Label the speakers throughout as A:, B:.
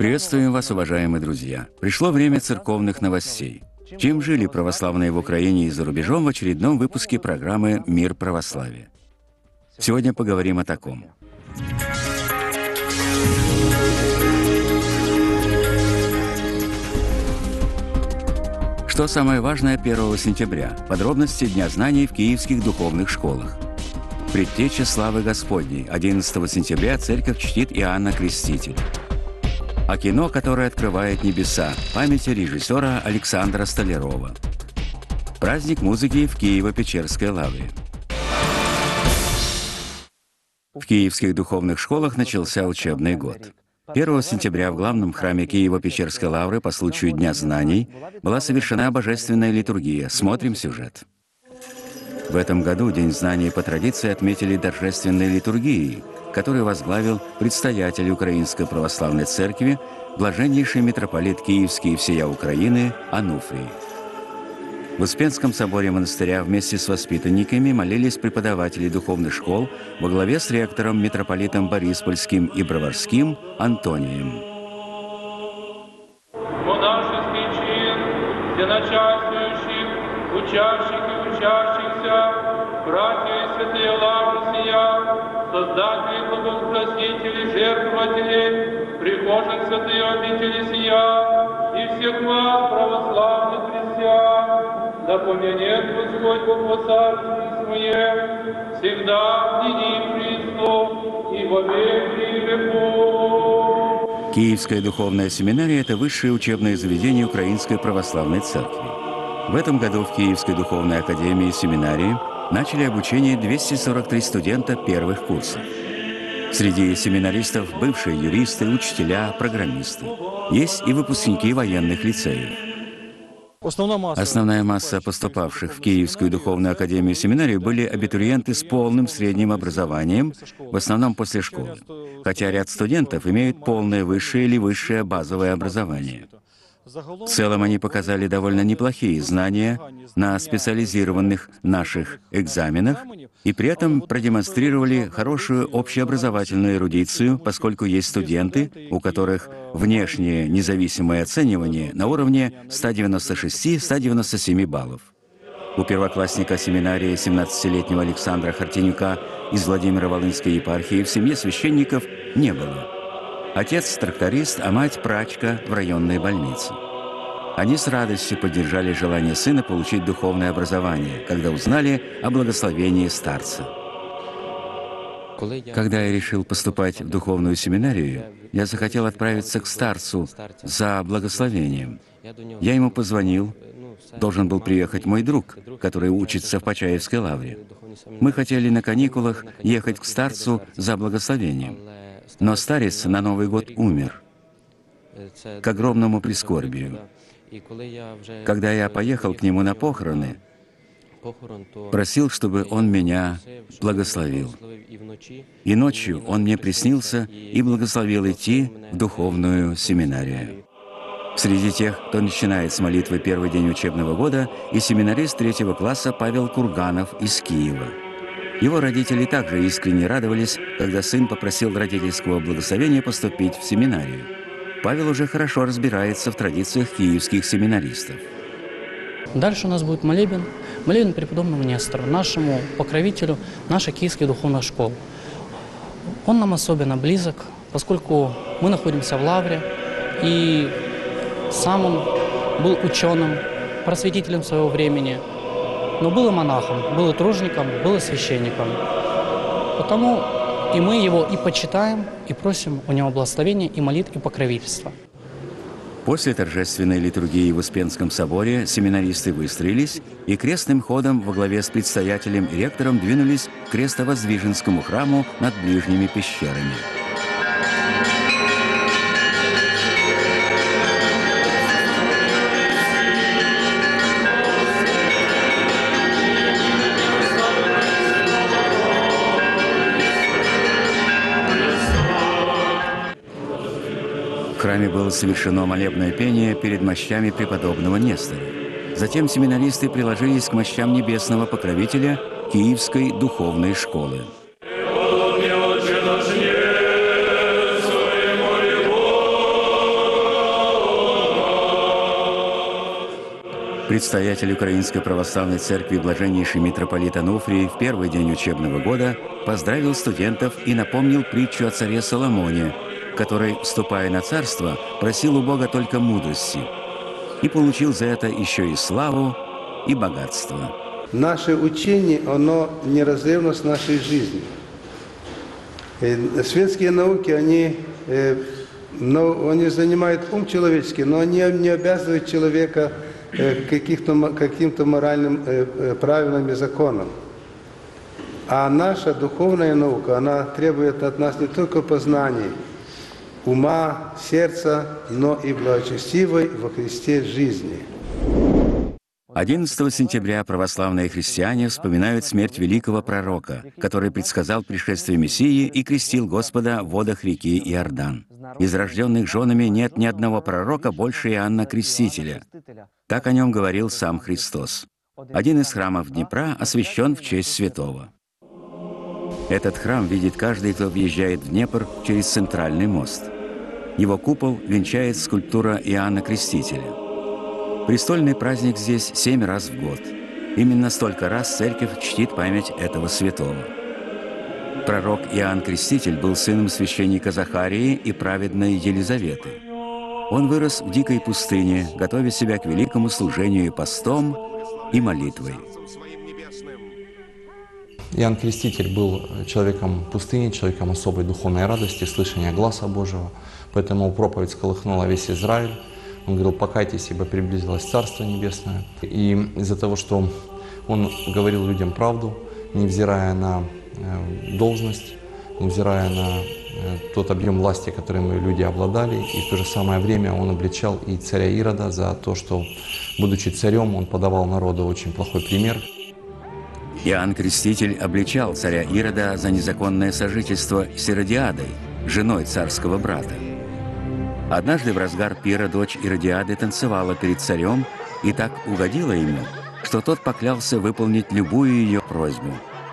A: Приветствуем вас, уважаемые друзья! Пришло время церковных новостей. Чем жили православные в Украине и за рубежом в очередном выпуске программы «Мир православия». Сегодня поговорим о таком. Что самое важное 1 сентября? Подробности Дня знаний в киевских духовных школах. Предтеча славы Господней. 11 сентября церковь чтит Иоанна Крестителя. А кино, которое открывает небеса. Памяти режиссера Александра Столярова. Праздник музыки в Киево-Печерской лавре. В киевских духовных школах начался учебный год. 1 сентября в главном храме Киево-Печерской лавры по случаю Дня знаний была совершена божественная литургия. Смотрим сюжет. В этом году День знаний по традиции отметили торжественной литургией, которую возглавил предстоятель Украинской Православной Церкви, блаженнейший митрополит Киевский и всея Украины Ануфрий. В Успенском соборе монастыря вместе с воспитанниками молились преподаватели духовных школ во главе с ректором митрополитом Бориспольским и Броварским Антонием.
B: Монашеский чин для начальствующих, учащих и учащихся, братья и святые лавры сия, создатели, благоукрасители, жертвователи, прихожих святые обители сия, и всех вас, православных христиан, да помянет Господь Бог во царстве Своем, всегда, ныне и присно, и во веки веков.
A: Киевская духовная семинария – это высшее учебное заведение Украинской Православной Церкви. В этом году в Киевской духовной академии и семинарии начали обучение 243 студента первых курсов. Среди семинаристов – бывшие юристы, учителя, программисты. Есть и выпускники военных лицеев. Основная масса поступавших в Киевскую духовную академию и семинарию были абитуриенты с полным средним образованием, в основном после школы, хотя ряд студентов имеют полное высшее или высшее базовое образование. В целом они показали довольно неплохие знания на специализированных наших экзаменах и при этом продемонстрировали хорошую общеобразовательную эрудицию, поскольку есть студенты, у которых внешнее независимое оценивание на уровне 196-197 баллов. У первоклассника семинарии 17-летнего Александра Хартенюка из Владимиро-Волынской епархии в семье священников не было. Отец – тракторист, а мать – прачка в районной больнице. Они с радостью поддержали желание сына получить духовное образование, когда узнали о благословении старца. Когда я решил поступать в духовную семинарию, я захотел отправиться к старцу за благословением. Я ему позвонил, должен был приехать мой друг, который учится в Почаевской лавре. Мы хотели на каникулах ехать к старцу за благословением. Но старец на Новый год умер, к огромному прискорбию. Когда я поехал к нему на похороны, просил, чтобы он меня благословил. И ночью он мне приснился и благословил идти в духовную семинарию. Среди тех, кто начинает с молитвы первый день учебного года, и семинарист 3 класса Павел Курганов из Киева. Его родители также искренне радовались, когда сын попросил родительского благословения поступить в семинарию. Павел уже хорошо разбирается в традициях киевских семинаристов.
C: Дальше у нас будет молебен. Молебен преподобному Нестору, нашему покровителю нашей киевской духовной школы. Он нам особенно близок, поскольку мы находимся в лавре, и сам он был ученым, просветителем своего времени, но был и монахом, был и тружеником, был и священником. Потому и мы его и почитаем, и просим у него благословения, и молитв, и покровительства.
A: После торжественной литургии в Успенском соборе семинаристы выстроились и крестным ходом во главе с предстоятелем и ректором двинулись к Крестовоздвиженскому храму над ближними пещерами. В храме было совершено молебное пение перед мощами преподобного Нестора. Затем семинаристы приложились к мощам небесного покровителя Киевской духовной школы. Предстоятель Украинской Православной Церкви блаженнейший митрополит Ануфрий в первый день учебного года поздравил студентов и напомнил притчу о царе Соломоне, который, вступая на царство, просил у Бога только мудрости и получил за это еще и славу, и богатство.
D: Наше учение, оно неразрывно с нашей жизнью. Светские науки, они занимают ум человеческий, но они не обязывают человека каким-то моральным правилам и законам. А наша духовная наука, она требует от нас не только познаний, ума, сердца, но и благочестивой во Христе жизни.
A: 11 сентября православные христиане вспоминают смерть великого пророка, который предсказал пришествие Мессии и крестил Господа в водах реки Иордан. Из рожденных женами нет ни одного пророка больше Иоанна Крестителя. Так о нем говорил сам Христос. Один из храмов Днепра освящен в честь святого. Этот храм видит каждый, кто въезжает в Днепр через центральный мост. Его купол венчает скульптура Иоанна Крестителя. Престольный праздник здесь 7 раз в год. Именно столько раз церковь чтит память этого святого. Пророк Иоанн Креститель был сыном священника Захарии и праведной Елизаветы. Он вырос в дикой пустыне, готовя себя к великому служению постом и молитвой.
E: Иоанн Креститель был человеком пустыни, человеком особой духовной радости, слышания гласа Божьего. Поэтому проповедь сколыхнула весь Израиль. Он говорил: покайтесь, ибо приблизилось Царство Небесное. И из-за того, что он говорил людям правду, невзирая на должность, невзирая на тот объем власти, которым люди обладали, и в то же самое время он обличал и царя Ирода за то, что, будучи царем, он подавал народу очень плохой пример.
A: Иоанн Креститель обличал царя Ирода за незаконное сожительство с Иродиадой, женой царского брата. Однажды в разгар пира дочь Иродиады танцевала перед царем и так угодила ему, что тот поклялся выполнить любую ее просьбу.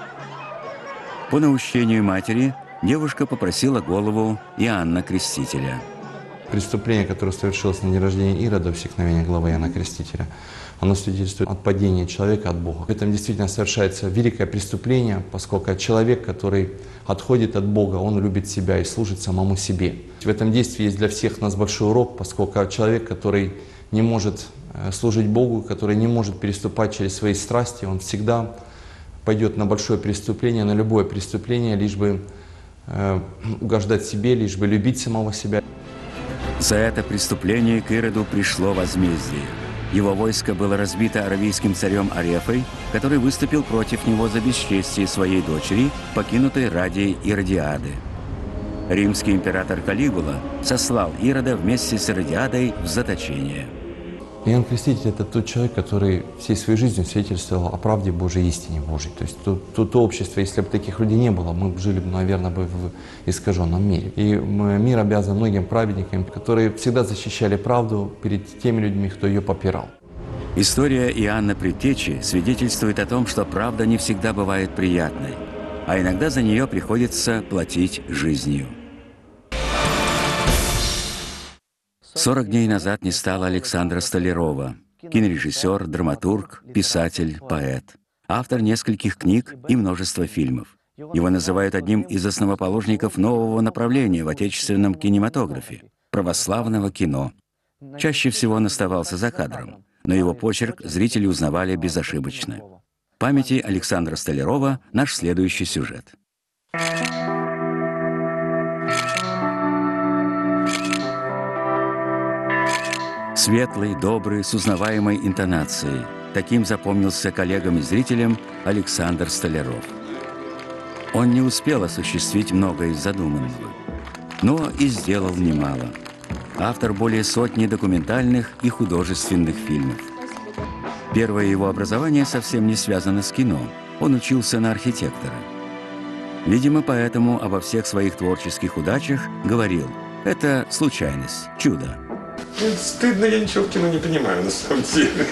A: По наущению матери девушка попросила голову Иоанна Крестителя.
E: Преступление, которое совершилось на день рождения Ирода, всекновение главы Иоанна Крестителя, оно свидетельствует о падении человека от Бога. В этом действительно совершается великое преступление, поскольку человек, который отходит от Бога, он любит себя и служит самому себе. В этом действии есть для всех нас большой урок, поскольку человек, который не может служить Богу, который не может переступать через свои страсти, он всегда пойдет на большое преступление, на любое преступление, лишь бы угождать себе, лишь бы любить самого себя.
A: За это преступление к Ироду пришло возмездие. Его войско было разбито аравийским царем Арефой, который выступил против него за бесчестие своей дочери, покинутой ради Иродиады. Римский император Калигула сослал Ирода вместе с Иродиадой в заточение.
E: Иоанн Креститель – это тот человек, который всей своей жизнью свидетельствовал о правде Божьей, истине Божьей. То есть то общество, если бы таких людей не было, мы жили бы, наверное, в искаженном мире. И мир обязан многим праведникам, которые всегда защищали правду перед теми людьми, кто ее попирал.
A: История Иоанна Предтечи свидетельствует о том, что правда не всегда бывает приятной, а иногда за нее приходится платить жизнью. 40 дней назад не стало Александра Столярова, кинорежиссер, драматург, писатель, поэт, автор нескольких книг и множества фильмов. Его называют одним из основоположников нового направления в отечественном кинематографе – православного кино. Чаще всего он оставался за кадром, но его почерк зрители узнавали безошибочно. В памяти Александра Столярова наш следующий сюжет. Светлый, добрый, с узнаваемой интонацией. Таким запомнился коллегам и зрителям Александр Столяров. Он не успел осуществить многое из задуманного, но и сделал немало. Автор более сотни документальных и художественных фильмов. Первое его образование совсем не связано с кино. Он учился на архитектора. Видимо, поэтому обо всех своих творческих удачах говорил: «Это случайность, чудо».
F: Стыдно, я ничего в кино не понимаю, на самом деле.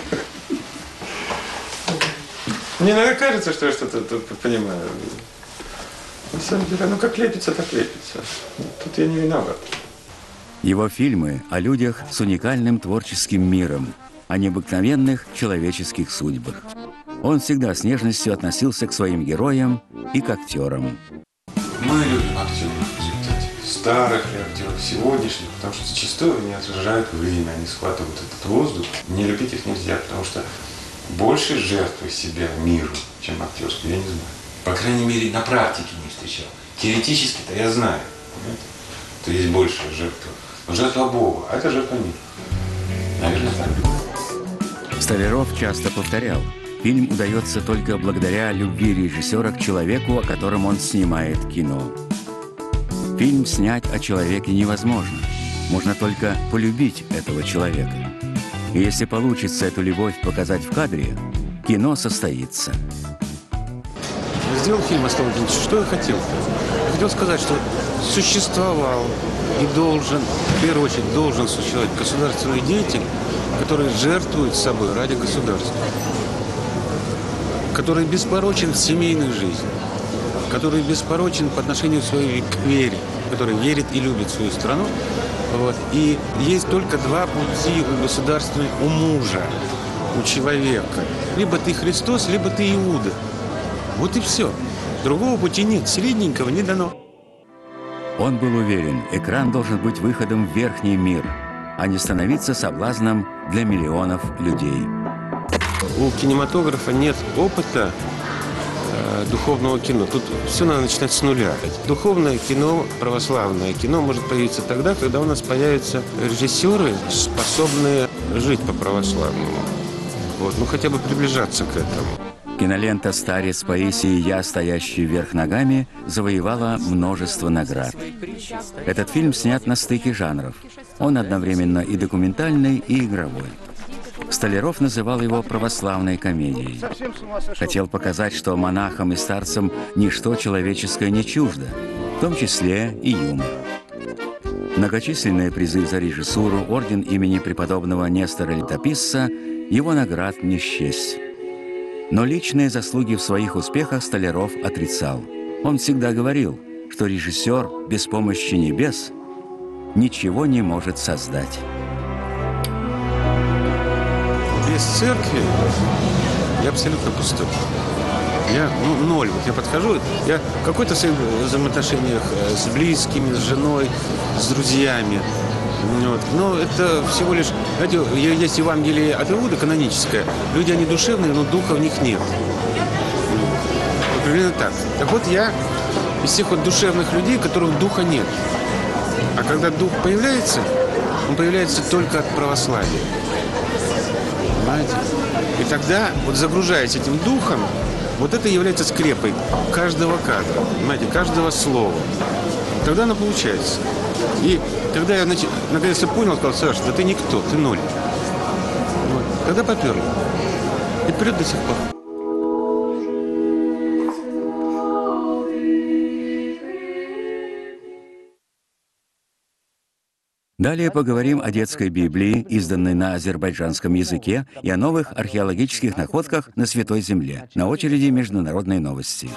F: Мне иногда кажется, что я что-то тут понимаю. На самом деле, ну как лепится, так лепится. Тут я не виноват.
A: Его фильмы о людях с уникальным творческим миром, о необыкновенных человеческих судьбах. Он всегда с нежностью относился к своим героям и к актерам.
G: Мы любим актеров в результате. Старых ли актеров, сегодняшних, потому что зачастую они отражают время, они схватывают этот воздух. Не любить их нельзя, потому что больше жертвы себя миру, чем актерскую, я не знаю. По крайней мере, на практике не встречал. Теоретически-то я знаю, понимаете? То есть большая жертва. Но жертва Бога, а это жертва мира. Наверное, так.
A: Столяров часто повторял, фильм удается только благодаря любви режиссера к человеку, о котором он снимает кино. Фильм снять о человеке невозможно. Можно только полюбить этого человека. И если получится эту любовь показать в кадре, кино состоится.
H: Сделал фильм «Аслан Владимирович», что я хотел? Я хотел сказать, что существовал и должен, в первую очередь, должен существовать государственный деятель, который жертвует собой ради государства, который беспорочен в семейной жизни, который беспорочен по отношению своей к вере, который верит и любит свою страну. Вот. И есть только два пути у государственной, у мужа, у человека. Либо ты Христос, либо ты Иуда. Вот и все. Другого пути нет, средненького не дано.
A: Он был уверен, экран должен быть выходом в верхний мир, а не становиться соблазном для миллионов людей.
H: У кинематографа нет опыта духовного кино. Тут все надо начинать с нуля. Духовное кино, православное кино может появиться тогда, когда у нас появятся режиссеры, способные жить по-православному. Вот. Ну, хотя бы приближаться к этому.
A: Кинолента «Старец» Паисий «Я, стоящий вверх ногами» завоевала множество наград. Этот фильм снят на стыке жанров. Он одновременно и документальный, и игровой. Столяров называл его православной комедией. Хотел показать, что монахам и старцам ничто человеческое не чуждо, в том числе и юмор. Многочисленные призы за режиссуру, орден имени преподобного Нестора Летописца, его наград не счесть. Но личные заслуги в своих успехах Столяров отрицал. Он всегда говорил, что режиссер без помощи небес ничего не может создать.
H: Без церкви я абсолютно пустой. Я ноль. Вот я подхожу, я в какой-то своих взаимоотношениях с близкими, с женой, с друзьями. Вот. Но это всего лишь, знаете, есть Евангелие от Иуды каноническое. Люди, они душевные, но духа в них нет. Примерно так. Так вот, я из тех вот душевных людей, которых духа нет. А когда дух появляется, он появляется только от православия. Понимаете? И тогда, вот загружаясь этим духом, вот это является скрепой каждого кадра, понимаете, каждого слова. Тогда оно получается. И когда я наконец-то понял, сказал: Саша, да ты никто, ты ноль. Вот. Тогда поперло. И вперед до сих пор.
A: Далее поговорим о детской Библии, изданной на азербайджанском языке, и о новых археологических находках на Святой Земле. На очереди международные новости.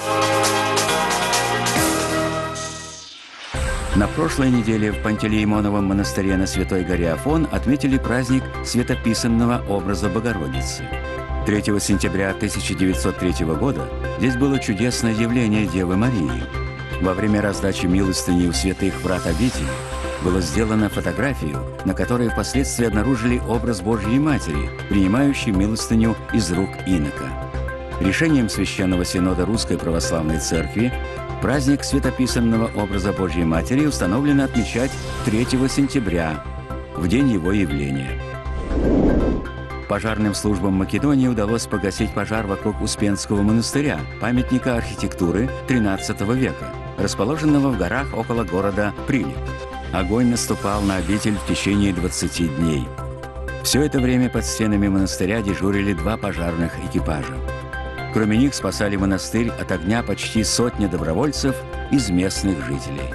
A: На прошлой неделе в Пантелеймоновом монастыре на Святой горе Афон отметили праздник светописанного образа Богородицы. 3 сентября 1903 года здесь было чудесное явление Девы Марии. Во время раздачи милостыни у святых врат обители было сделано фотографию, на которой впоследствии обнаружили образ Божьей Матери, принимающей милостыню из рук инока. Решением Священного Синода Русской Православной Церкви праздник светописанного образа Божьей Матери установлено отмечать 3 сентября, в день его явления. Пожарным службам Македонии удалось погасить пожар вокруг Успенского монастыря, памятника архитектуры XIII века, расположенного в горах около города Прилеп. Огонь наступал на обитель в течение 20 дней. Все это время под стенами монастыря дежурили 2 пожарных экипажа. Кроме них спасали монастырь от огня почти 100 добровольцев из местных жителей.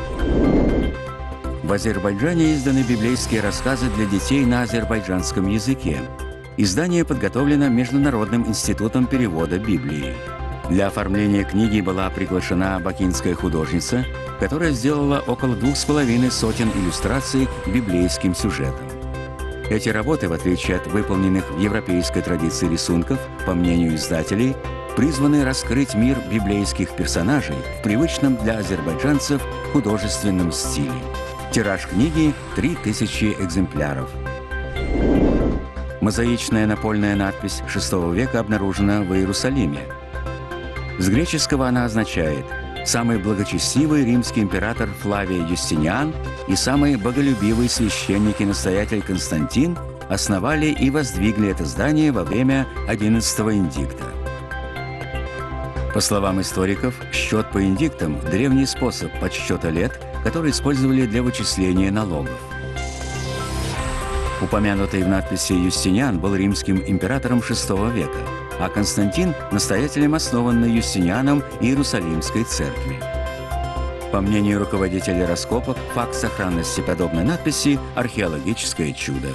A: В Азербайджане изданы библейские рассказы для детей на азербайджанском языке. Издание подготовлено Международным институтом перевода Библии. Для оформления книги была приглашена бакинская художница, которая сделала около 2,5 сотен иллюстраций к библейским сюжетам. Эти работы, в отличие от выполненных в европейской традиции рисунков, по мнению издателей, призваны раскрыть мир библейских персонажей в привычном для азербайджанцев художественном стиле. Тираж книги – 3000 экземпляров. Мозаичная напольная надпись VI века обнаружена в Иерусалиме. С греческого она означает «самый благочестивый римский император Флавий Юстиниан и самый боголюбивый священник и настоятель Константин основали и воздвигли это здание во время XI индикта». По словам историков, счет по индиктам – древний способ подсчета лет, который использовали для вычисления налогов. Упомянутый в надписи Юстиниан был римским императором VI века, а Константин – настоятелем основанной Юстинианом Иерусалимской церкви. По мнению руководителя раскопок, факт сохранности подобной надписи – археологическое чудо.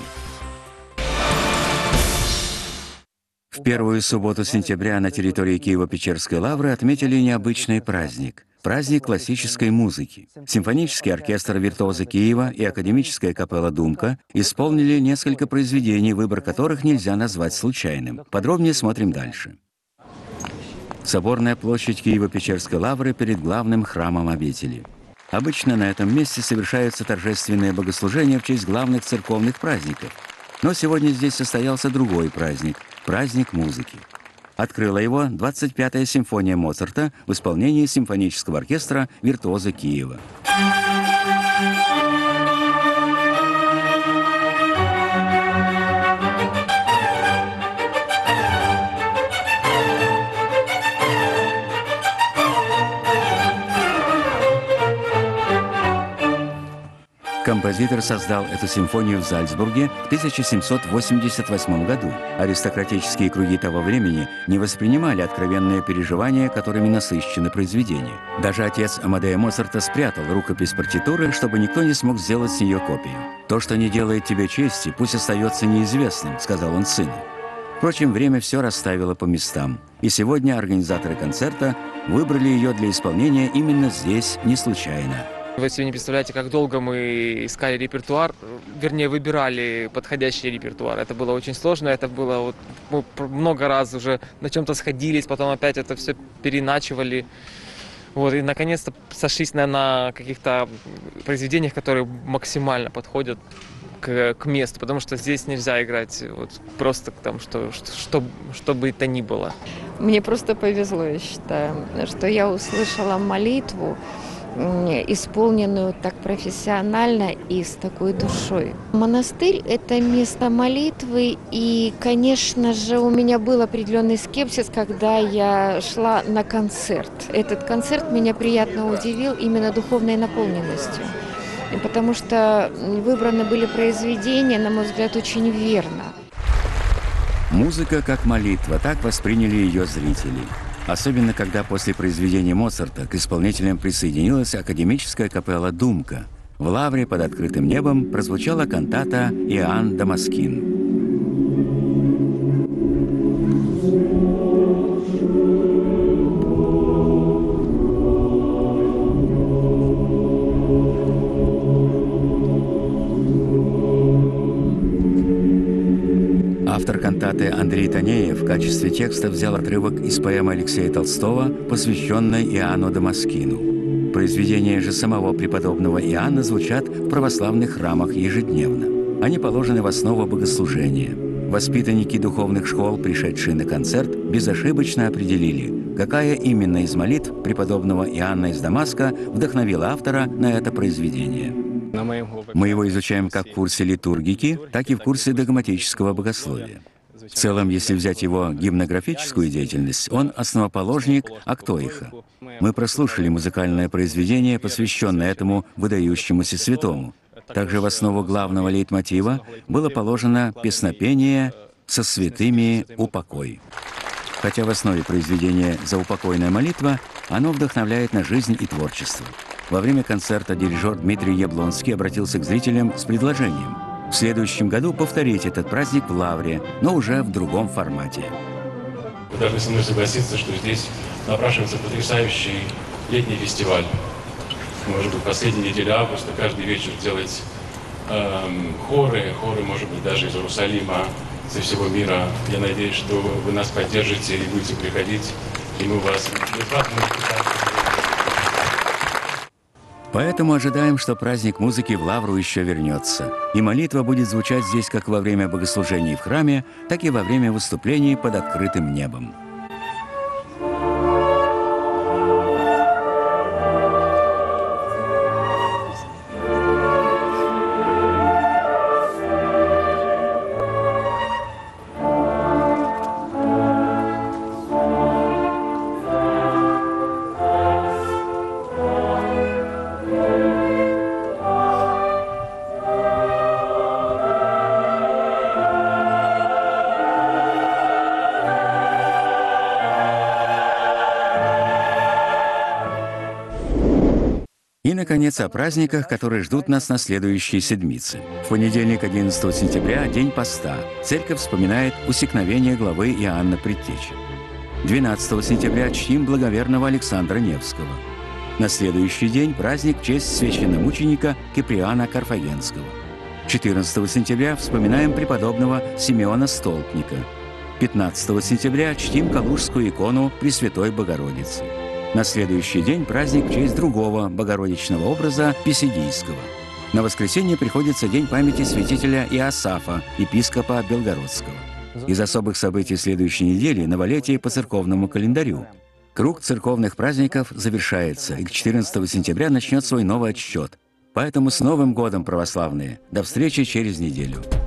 A: В первую субботу сентября на территории Киево-Печерской лавры отметили необычный праздник – праздник классической музыки. Симфонический оркестр «Виртуозы Киева» и академическая капелла «Думка» исполнили несколько произведений, выбор которых нельзя назвать случайным. Подробнее смотрим дальше. Соборная площадь Киево-Печерской лавры перед главным храмом обители. Обычно на этом месте совершаются торжественные богослужения в честь главных церковных праздников. Но сегодня здесь состоялся другой праздник – праздник музыки. Открыла его 25-я симфония Моцарта в исполнении симфонического оркестра «Виртуозы Киева». Композитор создал эту симфонию в Зальцбурге в 1788 году. Аристократические круги того времени не воспринимали откровенные переживания, которыми насыщено произведение. Даже отец Амадея Моцарта спрятал рукопись партитуры, чтобы никто не смог сделать с нее копию. «То, что не делает тебе чести, пусть остается неизвестным», — сказал он сыну. Впрочем, время все расставило по местам. И сегодня организаторы концерта выбрали ее для исполнения именно здесь не случайно.
I: Вы себе не представляете, как долго мы искали репертуар, вернее, выбирали подходящий репертуар. Это было очень сложно, это было мы много раз уже на чем-то сходились, потом опять это все переначивали. И наконец-то сошлись на каких-то произведениях, которые максимально подходят к месту, потому что здесь нельзя играть просто там, что бы то ни было.
J: Мне просто повезло, я считаю, что я услышала молитву, исполненную так профессионально и с такой душой. Монастырь – это место молитвы, и, конечно же, у меня был определенный скепсис, когда я шла на концерт. Этот концерт меня приятно удивил именно духовной наполненностью, потому что выбраны были произведения, на мой взгляд, очень верно.
A: Музыка как молитва, так восприняли ее зрители. Особенно, когда после произведения Моцарта к исполнителям присоединилась академическая капелла «Думка». В лавре под открытым небом прозвучала кантата «Иоанн Дамаскин». Автор кантаты Андрей Танеев в качестве текста взял отрывок из поэмы Алексея Толстого, посвященной Иоанну Дамаскину. Произведения же самого преподобного Иоанна звучат в православных храмах ежедневно. Они положены в основу богослужения. Воспитанники духовных школ, пришедшие на концерт, безошибочно определили, какая именно из молитв преподобного Иоанна из Дамаска вдохновила автора на это произведение. Мы его изучаем как в курсе литургики, так и в курсе догматического богословия. В целом, если взять его гимнографическую деятельность, он основоположник Актоиха. Мы прослушали музыкальное произведение, посвященное этому выдающемуся святому. Также в основу главного лейтмотива было положено песнопение «Со святыми упокой». Хотя в основе произведения «Заупокойная молитва», оно вдохновляет на жизнь и творчество. Во время концерта дирижер Дмитрий Яблонский обратился к зрителям с предложением в следующем году повторить этот праздник в Лавре, но уже в другом формате.
K: Вы должны со мной согласиться, что здесь напрашивается потрясающий летний фестиваль. Может быть, последняя неделя августа, каждый вечер делать хоры, может быть, даже из Иерусалима, со всего мира. Я надеюсь, что вы нас поддержите и будете приходить, и мы вас бесплатно воспитаем.
A: Поэтому ожидаем, что праздник музыки в Лавру еще вернется. И молитва будет звучать здесь как во время богослужений в храме, так и во время выступлений под открытым небом. И, наконец, о праздниках, которые ждут нас на следующие седмицы. В понедельник, 11 сентября, день поста. Церковь вспоминает усекновение главы Иоанна Предтечи. 12 сентября чтим благоверного Александра Невского. На следующий день праздник в честь священномученика Киприана Карфагенского. 14 сентября вспоминаем преподобного Симеона Столпника. 15 сентября чтим калужскую икону Пресвятой Богородицы. На следующий день праздник в честь другого богородичного образа Писидийского. На воскресенье приходится день памяти святителя Иосафа, епископа Белгородского. Из особых событий следующей недели – новолетие по церковному календарю. Круг церковных праздников завершается, и к 14 сентября начнет свой новый отсчет. Поэтому с Новым годом, православные! До встречи через неделю!